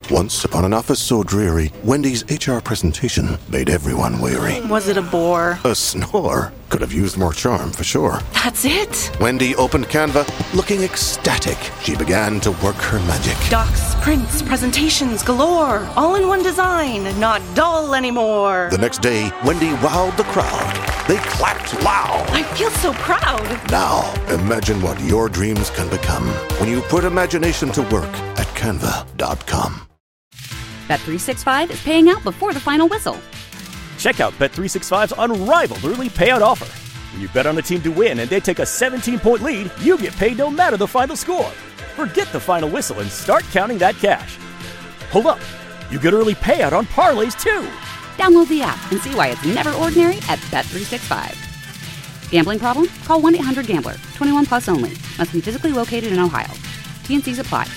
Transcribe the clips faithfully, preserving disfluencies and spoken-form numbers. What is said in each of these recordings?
Once upon an office so dreary, Wendy's H R presentation made everyone weary. Was it a bore? A snore? Could have used more charm, for sure. That's it? Wendy opened Canva, looking ecstatic. She began to work her magic. Docs, prints, presentations galore. All in one design, not dull anymore. The next day, Wendy wowed the crowd. They clapped loud. I feel so proud. Now, imagine what your dreams can become when you put imagination to work at canva dot com. Bet three sixty-five is paying out before the final whistle. Check out Bet three sixty-five's unrivaled early payout offer. When you bet on a team to win and they take a seventeen-point lead, you get paid no matter the final score. Forget the final whistle and start counting that cash. Hold up. You get early payout on parlays, too. Download the app and see why it's never ordinary at Bet three sixty-five. Gambling problem? Call one eight hundred gambler. twenty-one plus only. Must be physically located in Ohio. T N Cs apply.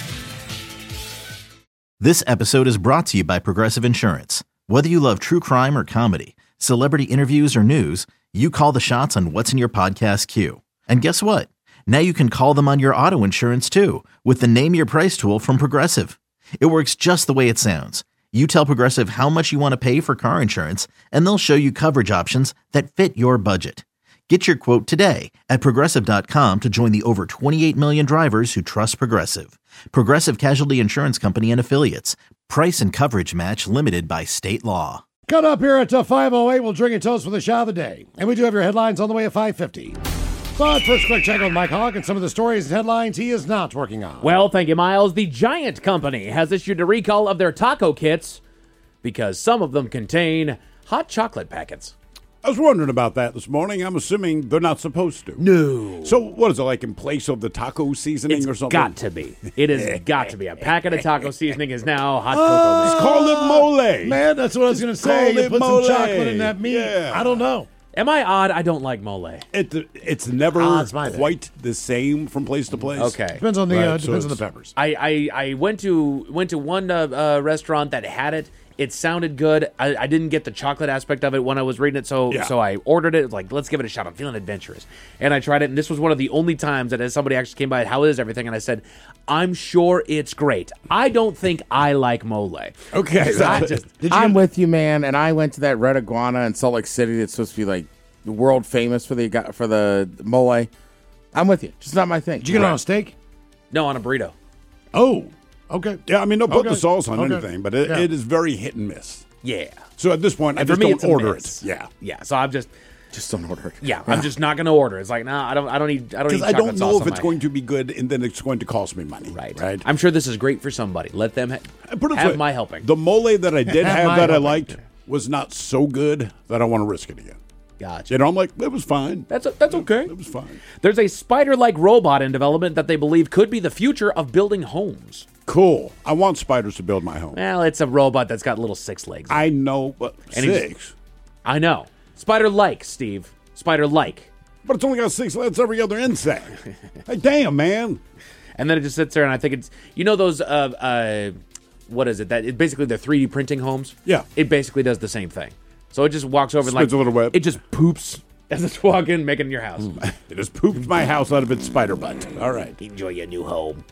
This episode is brought to you by Progressive Insurance. Whether you love true crime or comedy, celebrity interviews or news, you call the shots on what's in your podcast queue. And guess what? Now you can call them on your auto insurance too with the Name Your Price tool from Progressive. It works just the way it sounds. You tell Progressive how much you want to pay for car insurance, and they'll show you coverage options that fit your budget. Get your quote today at Progressive dot com to join the over twenty-eight million drivers who trust Progressive. Progressive Casualty Insurance Company and Affiliates. Price and coverage match limited by state law. Cut up here at uh, five oh eight. We'll drink a toast for the shot of the day. And we do have your headlines on the way at five fifty. But first, quick check with Mike Hogg and some of the stories and headlines he is not working on. Well, thank you, Miles. The Giant Company has issued a recall of their taco kits because some of them contain hot chocolate packets. I was wondering about that this morning. I'm assuming they're not supposed to. No. So what is it, like in place of the taco seasoning It's or something? got to be. It has got to be. A packet of taco seasoning is now hot cocoa mix. Just call it mole. Man, that's what I was going to say. Call You it put mole. some chocolate in that meat. Yeah. I don't know. Am I odd? I don't like mole. It, it's never Ah, it's my thing. quite the same from place to place. Okay. Depends on the Right, uh, so depends on the it's- peppers. I, I, I went to went to one uh, uh, restaurant that had it. It sounded good. I, I didn't get the chocolate aspect of it when I was reading it, so Yeah. so I ordered it. Like, let's give it a shot. I'm feeling adventurous, and I tried it. And this was one of the only times that as somebody actually came by, how is everything? And I said, I'm sure it's great. I don't think I like mole. Okay. So I just I'm with you, man. And I went to that Red Iguana in Salt Lake City that's supposed to be like world famous for the for the mole. I'm with you. Just not my thing. Did you get it on a steak? no on a burrito. Oh, okay. Yeah, I mean, don't put Okay. the sauce on Okay. anything, but it, Yeah. it is very hit and miss. Yeah, So at this point, I and for just me, don't it's a order miss. it. Yeah. yeah. So I'm just Just don't order it. yeah. I'm just not going to order. It's like nah. I don't. I don't need. I don't need. Because I chocolate don't know sauce if on it's my- going to be good, and then it's going to cost me money. Right. Right. I'm sure this is great for somebody. Let them ha- Put it this have way, my helping. The mole that I did Have have my that I helping. liked was not so good that I want to risk it again. Gotcha. You know, I'm like, it was fine. That's that's okay. It was fine. There's a spider-like robot in development that they believe could be the future of building homes. Cool. I want spiders to build my home. Well, it's a robot that's got little six legs. I know, but And he six. I know. Spider-like, Steve. Spider-like. But it's only got six legs every other insect. Hey, damn, man. And then it just sits there, and I think it's you know those uh uh what is it that it basically they're three D printing homes. Yeah. It basically does the same thing. So it just walks over and like Spins a little web. It just poops as it's walking, making in your house. It has pooped my house out of its spider butt. All right. Enjoy your new home.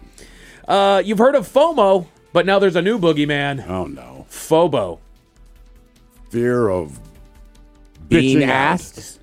Uh, you've heard of FOMO, but now there's a new boogeyman. Oh, no. FOBO. Fear of Being bitching out. asked.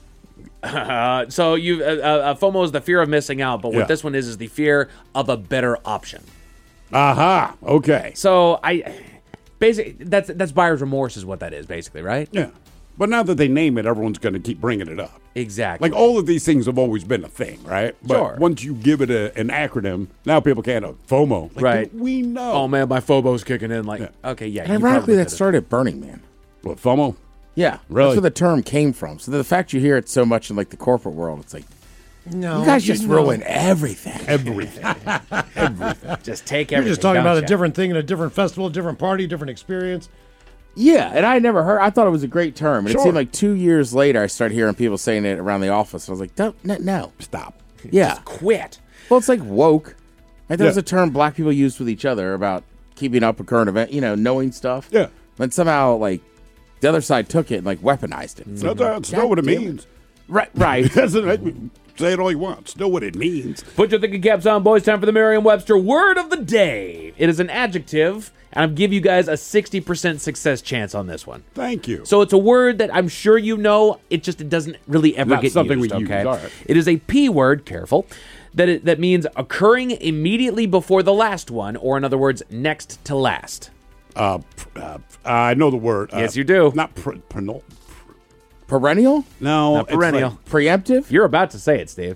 Uh, so you uh, uh, FOMO is the fear of missing out, but what Yeah. this one is is the fear of a better option. Aha. Okay. So I basically that's that's buyer's remorse is what that is basically, right? Yeah. But now that they name it, everyone's going to keep bringing it up. Exactly. Like, all of these things have always been a thing, right? But Sure. once you give it a, an acronym, now people can't. Uh, FOMO. Like, Right. dude, we know. Oh man, my FOBO's kicking in. Like, Yeah. okay, yeah. And you ironically, probably that could've- started at Burning Man. What, FOMO? Yeah, Really? That's where the term came from. So the fact you hear it so much in like the corporate world, it's like No, you guys just know. ruin everything. Everything. Just take You're everything. just talking about a don't ya? different thing in a different festival, a different party, different experience. Yeah, and I never heard. I thought it was a great term, and Sure. it seemed like two years later I started hearing people saying it around the office. I was like, no, no, no. Stop. Yeah. Quit. Well, it's like woke. Like, that was Yeah. a term black people used with each other about keeping up a current event, you know, knowing stuff. Yeah. Then somehow, like, the other side took it and, like, weaponized it. It's That's, like, that's God not what it damn means. Right, right. It doesn't. Say it all you want. Know what it means. Put your thinking caps on, boys. Time for the Merriam-Webster word of the day. It is an adjective, and I'll give you guys a sixty percent success chance on this one. Thank you. So it's a word that I'm sure you know. It just it doesn't really ever Not get something used. we use. Okay, All right. it is a P word. Careful. That it, that means occurring immediately before the last one, or in other words, next to last. Uh, pr- uh, I know the word. Yes, uh, you do. Not pr- prenul- Perennial? No, Not it's perennial. like Preemptive? You're about to say it, Steve.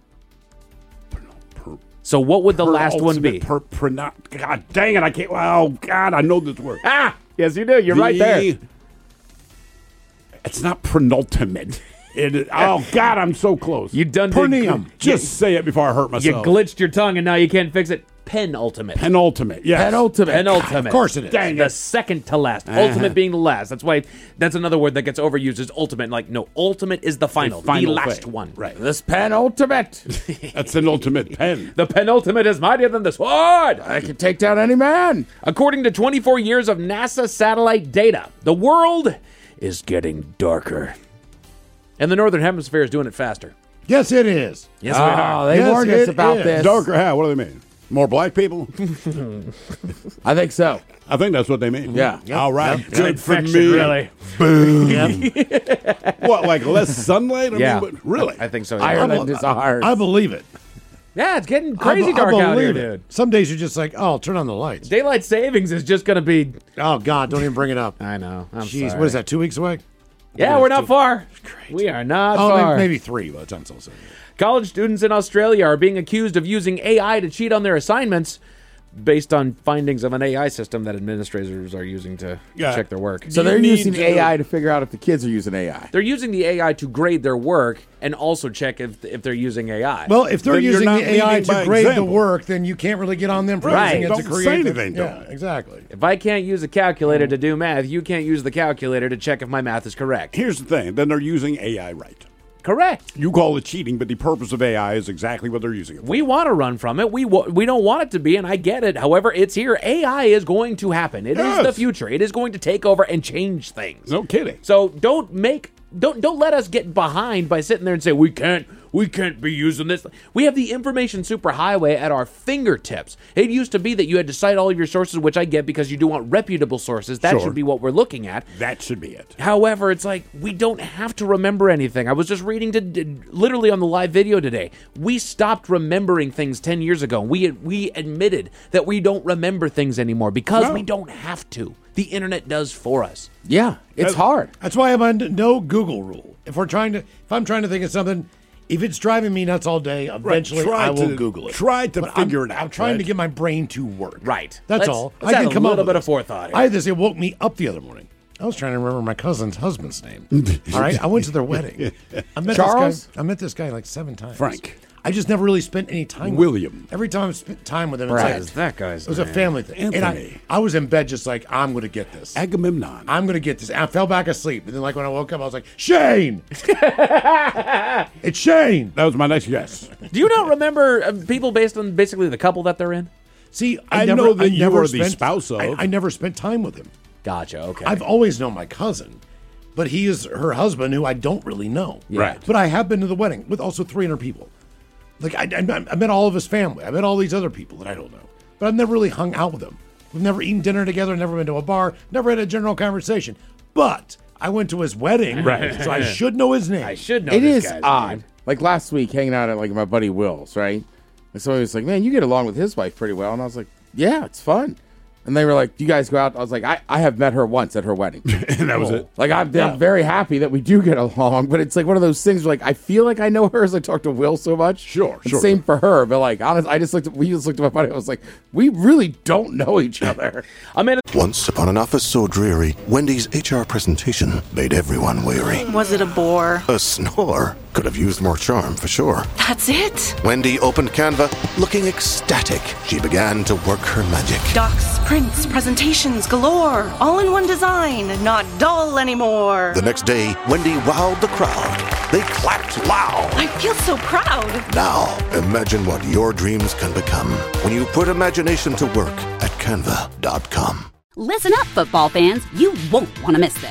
per- So what would the per last one ultimate be? Per, per, not, God dang it! I can't. Oh God, I know this word. Ah, yes, you do. You're right there. The- It's not penultimate. It is, oh God, I'm so close. You done did- Pernium. Just say it before I hurt You myself. glitched your tongue, and now you can't fix it. Penultimate. Penultimate. Yes. Penultimate. Penultimate. Of course it is. Dang The it. second to last. Uh-huh. Ultimate being the last. That's why that's another word that gets overused is ultimate. Like, no, ultimate is the final. The, final last thing. one. Right. This penultimate. That's an ultimate pen. The penultimate is mightier than the sword. I can take down any man. According to twenty-four years of NASA satellite data, the world is getting darker. And the Northern Hemisphere is doing it faster. Yes, it is. Yes, we Oh, are. they Yes, warned us it about is. this. Darker how? What do they mean? More black people? I think so. I think that's what they mean. Yeah. All right. Yep. Good for Infection, me. really. What, like less sunlight? I Yeah. mean, but really? I think so. yeah. Ireland is ours. I believe it. Yeah, it's getting I crazy be- dark I out here, believe it. dude. Some days you're just like, oh, turn on the lights. Daylight savings is just going to be. Oh, God, don't even bring it up. I know. I'm Jeez, sorry. what is that, two weeks away? Yeah, we're not far. We are not Oh, far. maybe, maybe three by the time it's all said. College students in Australia are being accused of using A I to cheat on their assignments based on findings of an A I system that administrators are using to Yeah. check their work. so You they're need using to- A I to figure out if the kids are using A I. They're using the A I to grade their work and also check if if they're using A I. Well, if they're Then you're using not the A I leading to by grade example. the work, then you can't really get on them for Right. using it to Don't create say the- anything to Yeah, them. exactly. if I can't use a calculator to do math, you can't use the calculator to check if my math is correct. Here's the thing. Then they're using A I right. Correct. You call it cheating, but the purpose of A I is exactly what they're using it for. We want to run from it. We wa- we don't want it to be, and I get it. However, it's here. A I is going to happen. It is Yes. the future. It is going to take over and change things. No kidding. So don't make don't don't let us get behind by sitting there and say we can't we can't be using this. We have the information superhighway at our fingertips. It used to be that you had to cite all of your sources, which I get because you do want reputable sources. That Sure. should be what we're looking at. That should be it. However, it's like we don't have to remember anything. I was just reading to, d- literally on the live video today. We stopped remembering things ten years ago. We we admitted that we don't remember things anymore because No. we don't have to. The internet does for us. Yeah, it's hard. That's why I'm on no Google rule. If we're trying to, if I'm trying to think of something, if it's driving me nuts all day, eventually Try I will to- Google it. try to But figure I'm, it out, I'm trying to right? get my brain to work. Right. That's Let's- all. let's I have can a come up little with bit it. of forethought here. I had this. It woke me up the other morning. I was trying to remember my cousin's husband's name. All right, I went to their wedding. I met Charles? This guy, I met this guy like seven times. Frank. I just never really spent any time. William. With him. Every time I spent time with him, it's Brad. like, Is that guy's it was a name? family thing. And Anthony. I, I was in bed just like, I'm going to get this. Agamemnon. I'm going to get this. And I fell back asleep. And then, like, when I woke up, I was like, Shane! It's Shane! That was my next guess. Do you not remember uh, people based on basically the couple that they're in? See, I, I never, know that I you never are the spent, spouse of. I, I never spent time with him. Gotcha. Okay. I've always known my cousin, but he is her husband, who I don't really know. Right. But I have been to the wedding with also three hundred people. Like I, I, I met all of his family. I met all these other people that I don't know, but I've never really hung out with them. We've never eaten dinner together. Never been to a bar. Never had a general conversation. But I went to his wedding, Right. so I should know his name. I should know It this is guy's odd. name. Like last week, hanging out at like my buddy Will's, right? And somebody was like, "Man, you get along with his wife pretty well." And I was like, "Yeah, it's fun." And they were like, "Do you guys go out?" I was like, "I, I have met her once at her wedding." And that was it. Like I'm, I'm very happy that we do get along, but it's like one of those things where like I feel like I know her as I talk to Will so much. Sure, And sure. Same for her, but like honest, I just looked at we just looked at my buddy. I was like, we really don't know each other. I mean, Once upon an office so dreary, Wendy's H R presentation made everyone weary. Was it a bore? A snore could have used more charm for sure. That's it? Wendy opened Canva, looking ecstatic. She began to work her magic. Docs, prints, presentations galore. All in one design. Not dull anymore. The next day, Wendy wowed the crowd. They clapped loud. I feel so proud. Now, imagine what your dreams can become when you put imagination to work at canva dot com. Listen up, football fans. You won't want to miss this.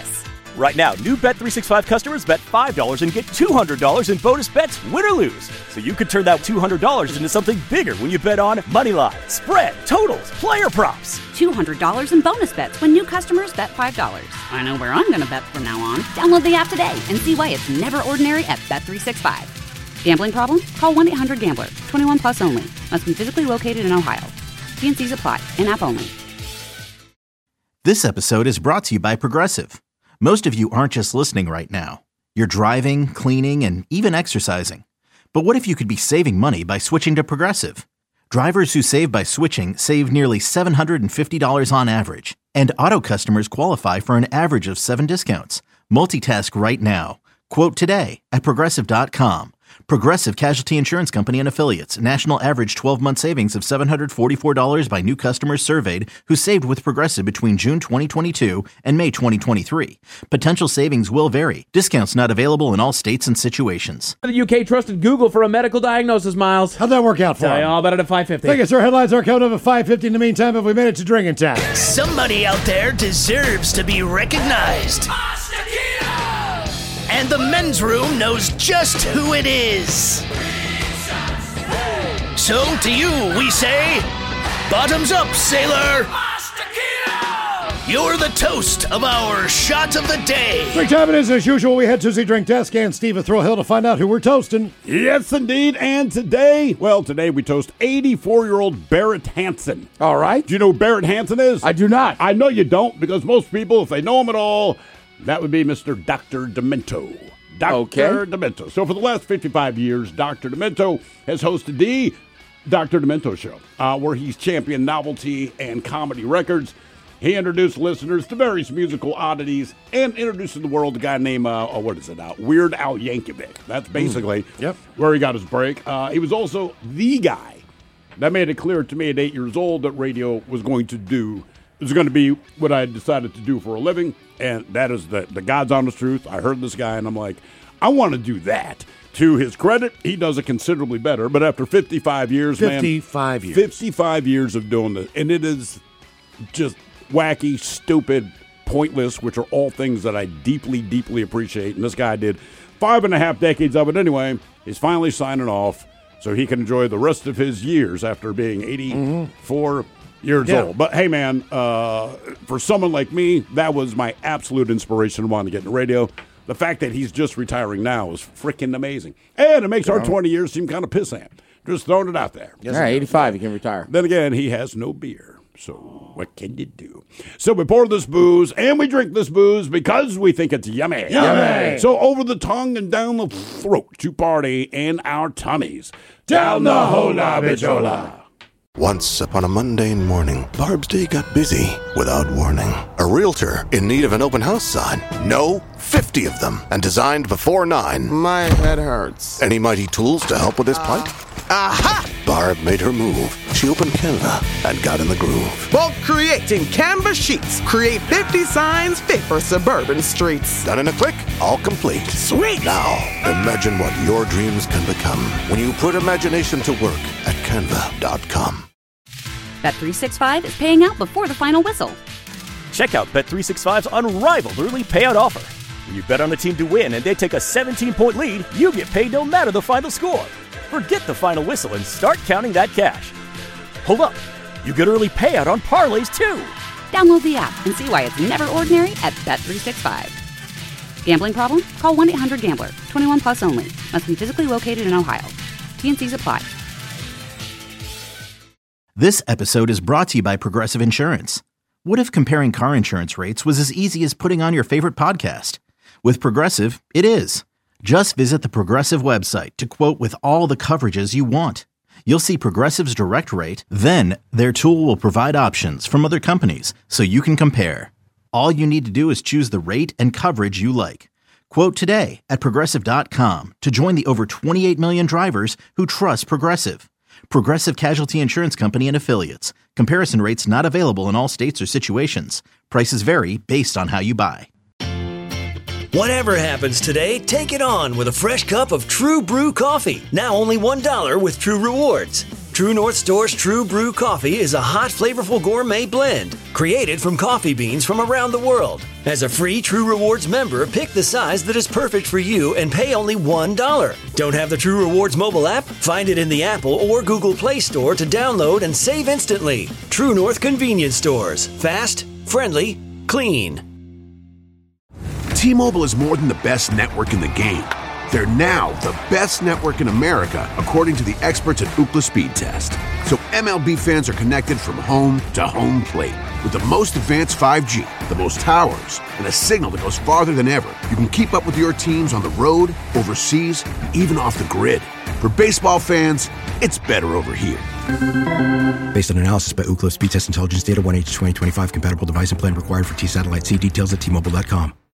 Right now, new Bet three sixty-five customers bet five dollars and get two hundred dollars in bonus bets, win or lose. So you could turn that two hundred dollars into something bigger when you bet on money line, spread, totals, player props. two hundred dollars in bonus bets when new customers bet five dollars. I know where I'm going to bet from now on. Download the app today and see why it's never ordinary at Bet three sixty-five. Gambling problem? Call one eight hundred gambler. twenty-one plus only. Must be physically located in Ohio. T and C's apply. In-app only. This episode is brought to you by Progressive. Most of you aren't just listening right now. You're driving, cleaning, and even exercising. But what if you could be saving money by switching to Progressive? Drivers who save by switching save nearly seven hundred fifty dollars on average. And auto customers qualify for an average of seven discounts. Multitask right now. Quote today at Progressive dot com. Progressive Casualty Insurance Company and Affiliates. National average twelve-month savings of seven hundred forty-four dollars by new customers surveyed who saved with Progressive between June twenty twenty-two and May twenty twenty-three. Potential savings will vary. Discounts not available in all states and situations. The U K trusted Google for a medical diagnosis, Miles. How'd that work out for Tell you him? all about it at five fifty. Thank you, sir. Headlines are coming up at five fifty. In the meantime, have we made it to drinking time? Somebody out there deserves to be recognized. And the men's room knows just who it is. So to you, we say, bottoms up, sailor. You're the toast of our shot of the day. Drink time it is. As usual, we head to the drink desk and Steve at Thrill Hill to find out who we're toasting. Yes, indeed. And today, well, today we toast eighty-four-year-old Barrett Hansen. All right. Do you know who Barrett Hansen is? I do not. I know you don't, because most people, if they know him at all, that would be Mister Doctor Demento. Doctor Okay. Demento. So for the last fifty-five years, Doctor Demento has hosted the Doctor Demento Show, uh, where he's championed novelty and comedy records. He introduced listeners to various musical oddities and introduced to the world a guy named, uh, oh, what is it now? Weird Al Yankovic. That's basically Mm. Yep. where he got his break. Uh, he was also the guy that made it clear to me at eight years old that radio was going to do, was going to be what I decided to do for a living, and that is the, the God's honest truth. I heard this guy, and I'm like, I want to do that. To his credit, he does it considerably better, but after fifty-five years, man. fifty-five years. fifty-five years of doing this, and it is just wacky, stupid, pointless, which are all things that I deeply, deeply appreciate, and this guy did five and a half decades of it anyway. He's finally signing off so he can enjoy the rest of his years after being eighty-four years Yeah. old. But hey, man, uh, for someone like me, that was my absolute inspiration to want to get into radio. The fact that he's just retiring now is freaking amazing. And it makes our twenty years seem kind of pissant. Just throwing it out there. All right, eighty-five, you can retire. Then again, he has no beer. So what can you do? So we pour this booze and we drink this booze because we think it's yummy. Yummy. So over the tongue and down the throat to party in our tummies. Down the hola bijola. Once upon a mundane morning, Barb's day got busy without warning. A realtor in need of an open house sign. No, fifty of them, and designed before nine. My head hurts. Any mighty tools to help with this plight? Aha! Barb made her move. She opened Canva and got in the groove. Bulk creating Canva sheets. Create fifty signs fit for suburban streets. Done in a click, all complete. Sweet! Now, imagine what your dreams can become when you put imagination to work at Canva dot com. Bet three sixty-five is paying out before the final whistle. Check out Bet three sixty-five's unrivaled early payout offer. When you bet on a team to win and they take a seventeen-point lead, you get paid no matter the final score. Forget the final whistle and start counting that cash. Hold up. You get early payout on parlays, too. Download the app and see why it's never ordinary at Bet three sixty-five. Gambling problem? Call one eight hundred gambler. twenty-one plus only. Must be physically located in Ohio. T and C's apply. This episode is brought to you by Progressive Insurance. What if comparing car insurance rates was as easy as putting on your favorite podcast? With Progressive, it is. Just visit the Progressive website to quote with all the coverages you want. You'll see Progressive's direct rate, then their tool will provide options from other companies so you can compare. All you need to do is choose the rate and coverage you like. Quote today at Progressive dot com to join the over twenty-eight million drivers who trust Progressive. Progressive Casualty Insurance Company and Affiliates. Comparison rates not available in all states or situations. Prices vary based on how you buy. Whatever happens today, take it on with a fresh cup of True Brew coffee. Now only one dollar with True Rewards. True North Store's True Brew Coffee is a hot, flavorful gourmet blend created from coffee beans from around the world. As a free True Rewards member, pick the size that is perfect for you and pay only one dollar. Don't have the True Rewards mobile app? Find it in the Apple or Google Play Store to download and save instantly. True North Convenience Stores. Fast, friendly, clean. T-Mobile is more than the best network in the game. They're now the best network in America, according to the experts at Ookla Speed Test. So M L B fans are connected from home to home plate. With the most advanced five G, the most towers, and a signal that goes farther than ever, you can keep up with your teams on the road, overseas, and even off the grid. For baseball fans, it's better over here. Based on analysis by Ookla Speed Test Intelligence Data, one H twenty twenty-five compatible device and plan required for T-Satellite. See details at T Mobile dot com.